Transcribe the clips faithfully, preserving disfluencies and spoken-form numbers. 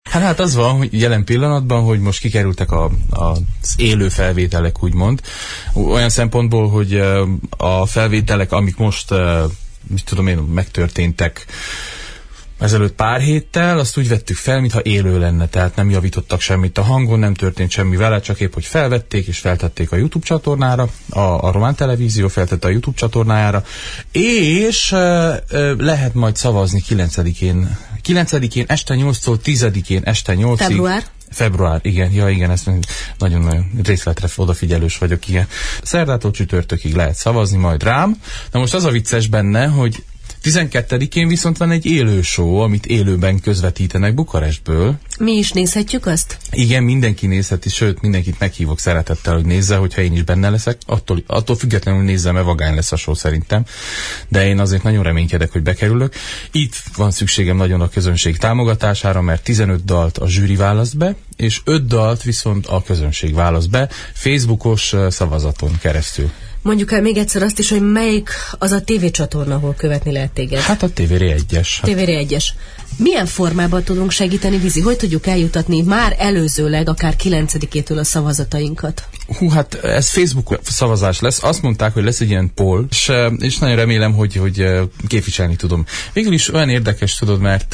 Hát, hát az van, hogy jelen pillanatban, hogy most kikerültek a, a, az élő felvételek, úgymond. Olyan szempontból, hogy a felvételek, amik most, mit tudom én, megtörténtek ezelőtt pár héttel, azt úgy vettük fel, mintha élő lenne, tehát nem javítottak semmit a hangon, nem történt semmi vele, csak épp, hogy felvették és feltették a YouTube csatornára, a, a Román Televízió feltette a YouTube csatornájára, és e, e, lehet majd szavazni kilencedikén, kilencedikén este nyolctól tízedikén este nyolcig. Február? Február, igen, ja igen, ezt nagyon-nagyon részletre odafigyelős vagyok, igen. Szerdától csütörtökig lehet szavazni majd rám. Na most az a vicces benne, hogy tizenkettedikén viszont van egy élő show, amit élőben közvetítenek Bukarestből. Mi is nézhetjük azt? Igen, mindenki nézheti, sőt, mindenkit meghívok szeretettel, hogy nézze, hogyha én is benne leszek. Attól, attól függetlenül nézzem, mert vagány lesz a show szerintem. De én azért nagyon reménykedek, hogy bekerülök. Itt van szükségem nagyon a közönség támogatására, mert tizenöt dalt a zsűri választ be, és öt dalt viszont a közönség választ be, Facebookos szavazaton keresztül. Mondjuk el még egyszer azt is, hogy melyik az a tévécsatorna, ahol követni lehet téged? Hát a té vé er egyes. té vé er egyes. Milyen formában tudunk segíteni, Vizi? Hogy tudjuk eljutatni már előzőleg, akár kilencedikétől a szavazatainkat? Hú, hát ez Facebook szavazás lesz. Azt mondták, hogy lesz egy ilyen poll, és, és nagyon remélem, hogy, hogy képviselni tudom. Végül is olyan érdekes, tudod, mert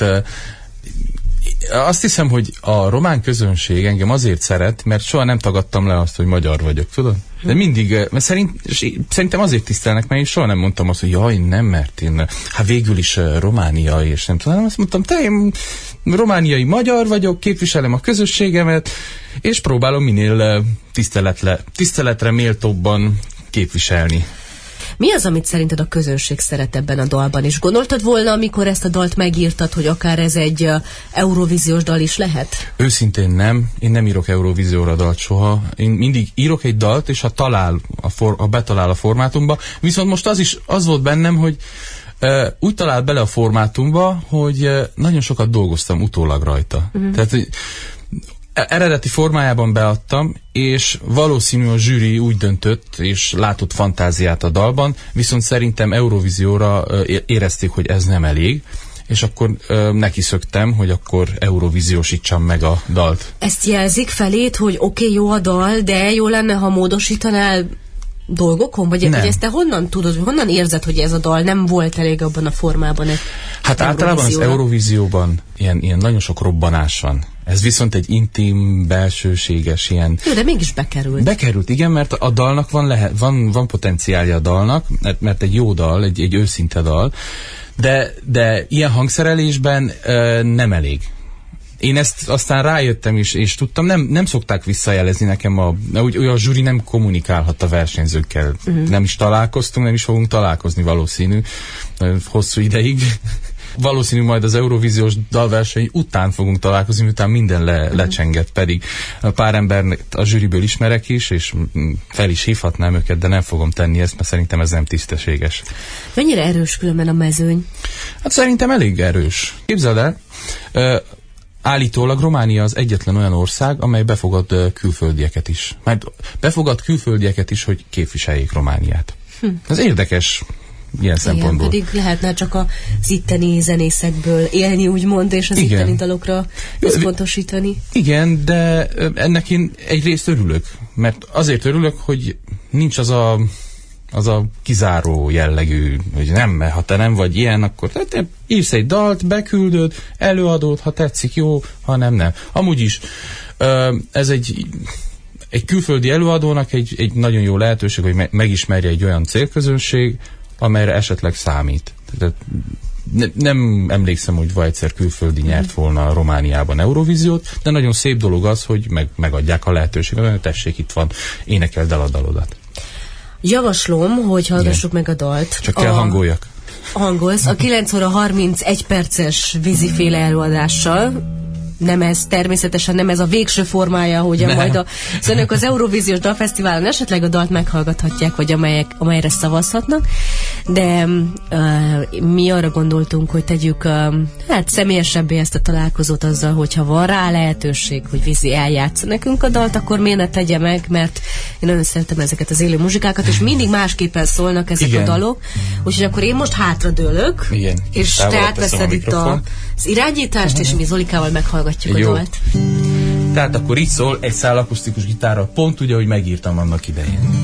azt hiszem, hogy a román közönség engem azért szeret, mert soha nem tagadtam le azt, hogy magyar vagyok, tudod? De mindig, mert szerint, szerintem azért tisztelnek, mert én soha nem mondtam azt, hogy jaj, nem, mert én, hát végül is romániai, és nem tudom, azt mondtam, te én romániai magyar vagyok, képviselem a közösségemet, és próbálom minél tiszteletre, tiszteletre méltóbban képviselni. Mi az, amit szerinted a közönség szeret ebben a dalban? És gondoltad volna, amikor ezt a dalt megírtad, hogy akár ez egy uh, eurovíziós dal is lehet? Őszintén nem. Én nem írok Eurovízióra dalt soha. Én mindig írok egy dalt, és ha talál, a for, ha betalál a formátumba, viszont most az is az volt bennem, hogy uh, úgy talált bele a formátumba, hogy uh, nagyon sokat dolgoztam utólag rajta. Uh-huh. Tehát, hogy eredeti formájában beadtam, és valószínű a zsűri úgy döntött, és látott fantáziát a dalban, viszont szerintem Eurovízióra érezték, hogy ez nem elég, és akkor ö, neki szöktem, hogy akkor Eurovíziósítsam meg a dalt. Ezt jelzik felét, hogy oké, okay, jó a dal, de jó lenne, ha módosítanál dolgokon? Vagy, vagy ezt te honnan tudod, honnan érzed, hogy ez a dal nem volt elég abban a formában? Hát általában az Eurovízióban ilyen, ilyen nagyon sok robbanás van. Ez viszont egy intim, belsőséges ilyen... Jó, de mégis bekerült. Bekerült, igen, mert a dalnak van, lehet, van, van potenciálja a dalnak, mert, mert egy jó dal, egy, egy őszinte dal, de, de ilyen hangszerelésben ö, nem elég. Én ezt aztán rájöttem is, és tudtam, nem, nem szokták visszajelezni nekem, a, úgy, a zsűri nem kommunikálhat a versenyzőkkel. Uh-huh. Nem is találkoztunk, nem is fogunk találkozni valószínű, hosszú ideig. Valószínű majd az Eurovíziós dalverseny után fogunk találkozni, miután minden le, uh-huh. lecsengett, pedig pár embernek a zsűriből ismerek is, és fel is hívhatnám őket, de nem fogom tenni ezt, mert szerintem ez nem tisztességes. Mennyire erős különben a mezőny? Hát szerintem elég erős. Képzeld el, uh, állítólag Románia az egyetlen olyan ország, amely befogad uh, külföldieket is. Mert befogad külföldieket is, hogy képviseljék Romániát. Hm. Ez érdekes ilyen szempontból. Igen, pedig lehetne csak az itteni zenészekből élni, úgymond, és az Igen. itteni dalokra összpontosítani. Igen, de ennek én egyrészt örülök, mert azért örülök, hogy nincs az a az a kizáró jellegű, hogy nem, ha te nem vagy ilyen, akkor te írsz egy dalt, beküldöd, előadod, ha tetszik, jó, ha nem, nem. Amúgy is ez egy egy külföldi előadónak egy, egy nagyon jó lehetőség, hogy me- megismerje egy olyan célközönség, amelyre esetleg számít. Tehát ne, nem emlékszem, hogy vagy egyszer külföldi nyert volna Romániában Eurovíziót, de nagyon szép dolog az, hogy meg, megadják a lehetőséget, hogy tessék, itt van, énekeld el a dalodat. Javaslom, hogy hallgassuk Igen. meg a dalt. Csak kell a... hangoljak. Hangolsz. A kilenc óra harmincegy perces víziféle előadással. Nem ez, természetesen nem ez a végső formája, hogyan nem. majd a önök az Eurovíziós Dalfesztiválon esetleg a dalt meghallgathatják, vagy amelyek, amelyre szavazhatnak, de uh, mi arra gondoltunk, hogy tegyük uh, hát személyesebbé ezt a találkozót azzal, hogyha van rá lehetőség, hogy Vizi eljátsza nekünk a dalt, akkor miért ne tegye meg, mert én nagyon szeretem ezeket az élő muzsikákat, és mindig másképpen szólnak ezek Igen. a dalok, úgyhogy akkor én most hátradőlök, Igen. és te átveszed itt a, az irányítást, uh-huh. és mi Zolikával meghallgatjuk meghallgatjuk Jó. a dalt. Tehát akkor így szól egy szál akusztikus gitárral, pont úgy, ahogy megírtam annak idején.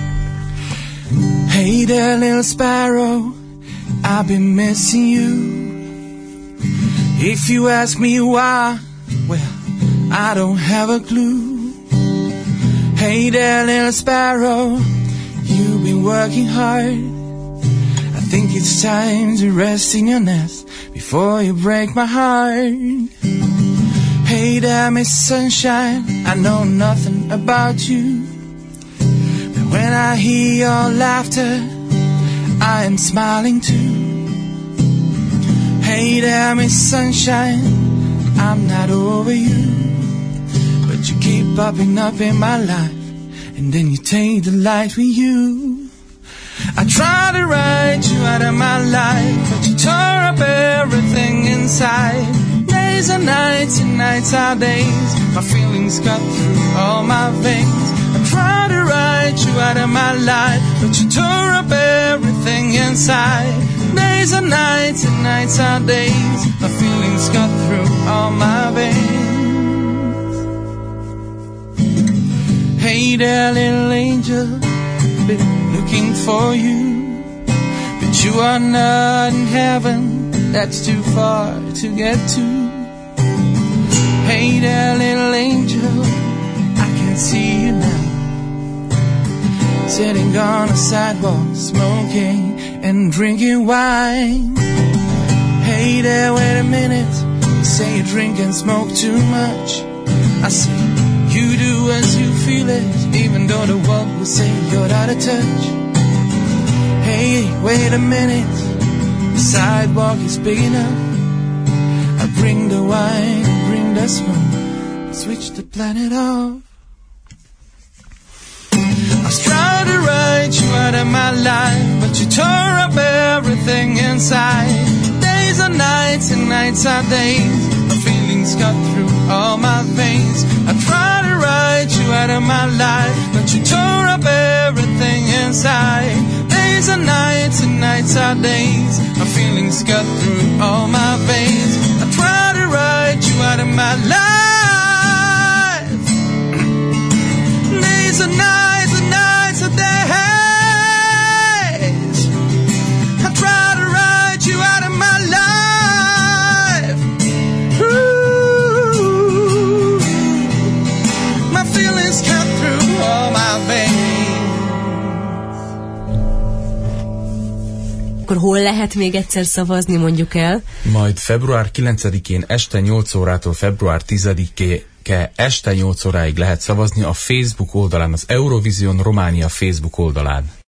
Hey there, little sparrow, I've been missing you. If you ask me why, well, I don't have a clue. Hey there, little sparrow, you've been working hard. I think it's time to rest in your nest before you break my heart. Hey there, Miss Sunshine, I know nothing about you, but when I hear your laughter, I am smiling too. Hey there, Miss Sunshine, I'm not over you, but you keep popping up in my life, and then you take the light with you. I try to write you out of my life, but you tore up everything inside. Days are nights and nights are days, my feelings cut through all my veins. I try to write you out of my life, but you tore up everything inside. Days are nights and nights are days, my feelings cut through all my veins. Hey there, little angel, been looking for you, but you are not in heaven, that's too far to get to. Hey there, little angel, I can see you now, sitting on a sidewalk, smoking and drinking wine. Hey there, wait a minute, you say you drink and smoke too much. I say, you do as you feel it, even though the world will say you're out of touch. Hey, wait a minute, the sidewalk is big enough. I bring the wine, bring the smoke, switch the planet off. I was trying to write you out of my life, but you tore up everything inside. Days are nights and nights are days, my feelings cut through all my veins. I tried to write you out of my life, but you tore up everything inside. Days are nights and nights are days, my feelings cut through all my veins. I tried to write you out of my life. Days are nights and nights are days, I tried to write you out of my life. Ooh, my feelings cut through all my veins. Akkor hol lehet még egyszer szavazni, mondjuk el? Majd február kilencedikén este nyolc órától február tizedikén este nyolc óráig lehet szavazni a Facebook oldalán, az Eurovision Románia Facebook oldalán.